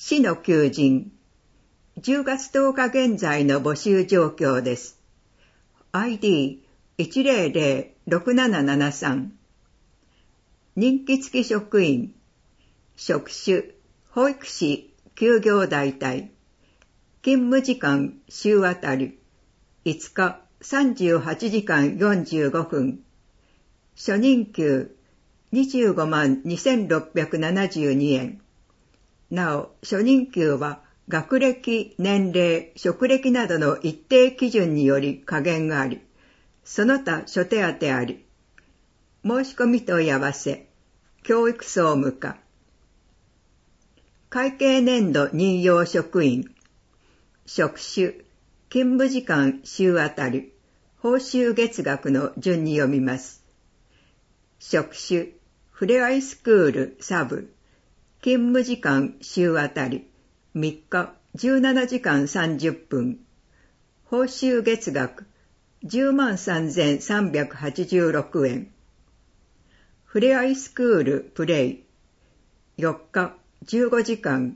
市の求人。10月10日現在の募集状況です。ID1006773。任期付き職員。職種、保育士、休業代替。勤務時間、週あたり。5日、38時間45分。初任給、252,672円。なお、初任給は学歴、年齢、職歴などの一定基準により下限があり、その他諸手当あり。申し込み問い合わせ、教育総務課。会計年度任用職員。職種、勤務時間週あたり、報酬月額の順に読みます。職種、ふれあいスクールサブ。勤務時間週あたり3日17時間30分。報酬月額103,386 円。ふれあいスクールプレイ4日15時間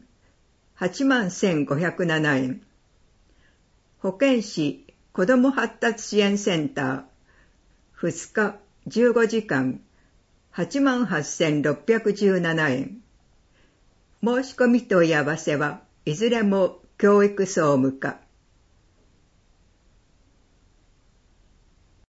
81,507 円。保健師子ども発達支援センター2日15時間88,617 円。申し込み問い合わせはいずれも教育総務課。